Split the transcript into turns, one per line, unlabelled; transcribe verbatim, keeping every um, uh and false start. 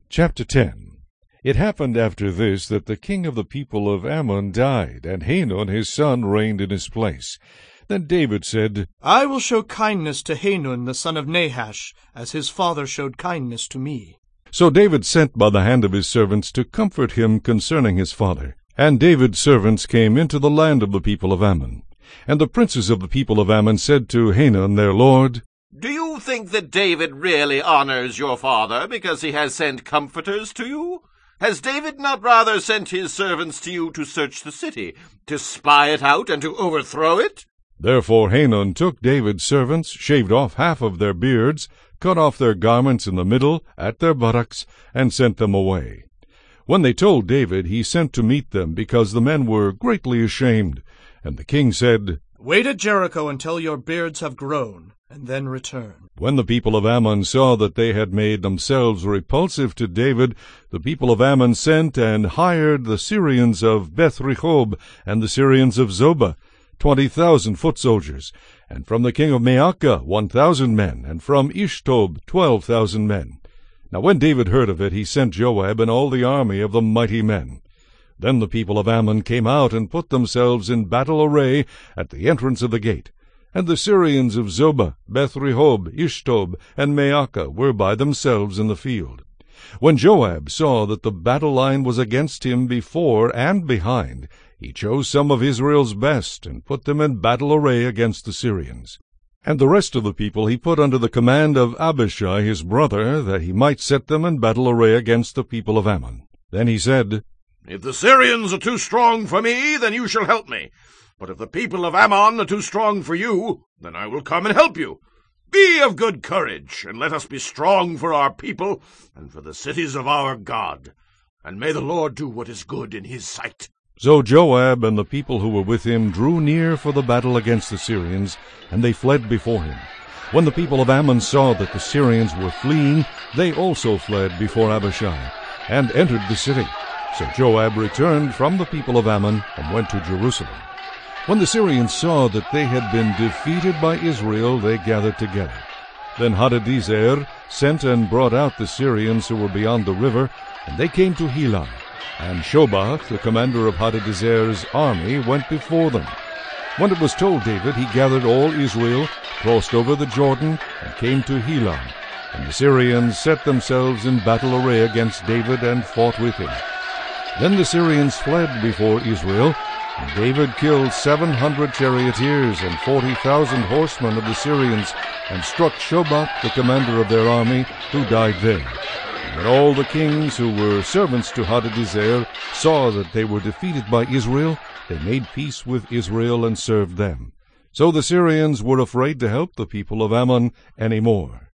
Chapter ten. It happened after this that the king of the people of Ammon died, and Hanun his son reigned in his place. Then David said,
I will show kindness to Hanun the son of Nahash, as his father showed kindness to me.
So David sent by the hand of his servants to comfort him concerning his father. And David's servants came into the land of the people of Ammon. And the princes of the people of Ammon said to Hanun their lord,
Do you think that David really honors your father because he has sent comforters to you? Has David not rather sent his servants to you to search the city, to spy it out, and to overthrow it?
Therefore Hanun took David's servants, shaved off half of their beards, cut off their garments in the middle, at their buttocks, and sent them away. When they told David, he sent to meet them, because the men were greatly ashamed. And the king said,
Wait at Jericho until your beards have grown, and then return.
When the people of Ammon saw that they had made themselves repulsive to David, the people of Ammon sent and hired the Syrians of Beth-rehob and the Syrians of Zobah, twenty thousand foot soldiers, and from the king of Maacah one thousand men, and from Ishtob twelve thousand men. Now when David heard of it, he sent Joab and all the army of the mighty men. Then the people of Ammon came out and put themselves in battle array at the entrance of the gate. And the Syrians of Zobah, Beth-rehob, Ishtob, and Maacah were by themselves in the field. When Joab saw that the battle line was against him before and behind, he chose some of Israel's best, and put them in battle array against the Syrians. And the rest of the people he put under the command of Abishai his brother, that he might set them in battle array against the people of Ammon. Then he said,
If the Syrians are too strong for me, then you shall help me. But if the people of Ammon are too strong for you, then I will come and help you. Be of good courage, and let us be strong for our people and for the cities of our God. And may the Lord do what is good in his sight.
So Joab and the people who were with him drew near for the battle against the Syrians, and they fled before him. When the people of Ammon saw that the Syrians were fleeing, they also fled before Abishai, and entered the city. So Joab returned from the people of Ammon, and went to Jerusalem. When the Syrians saw that they had been defeated by Israel, they gathered together. Then Hadadezer sent and brought out the Syrians who were beyond the river, and they came to Helah. And Shobach, the commander of Hadadezer's army, went before them. When it was told David, he gathered all Israel, crossed over the Jordan, and came to Helah. And the Syrians set themselves in battle array against David, and fought with him. Then the Syrians fled before Israel, and David killed seven hundred charioteers and forty thousand horsemen of the Syrians, and struck Shobach, the commander of their army, who died there. And when all the kings who were servants to Hadadezer saw that they were defeated by Israel, they made peace with Israel and served them. So the Syrians were afraid to help the people of Ammon any more.